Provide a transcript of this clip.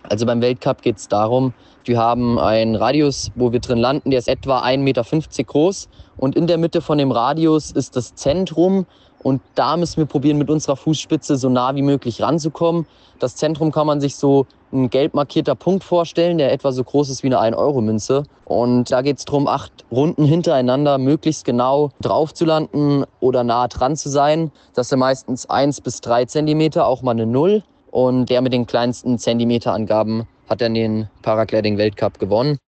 Also beim Weltcup geht es darum, wir haben einen Radius, wo wir drin landen, der ist etwa 1,50 Meter groß. Und in der Mitte von dem Radius ist das Zentrum. Und da müssen wir probieren, mit unserer Fußspitze so nah wie möglich ranzukommen. Das Zentrum kann man sich so ein gelb markierter Punkt vorstellen, der etwa so groß ist wie eine 1-Euro-Münze. Und da geht es darum, 8 Runden hintereinander möglichst genau drauf zu landen oder nah dran zu sein. Das sind meistens 1 bis 3 Zentimeter, auch mal eine 0. Und der mit den kleinsten Zentimeterangaben hat dann den Paragliding-Weltcup gewonnen.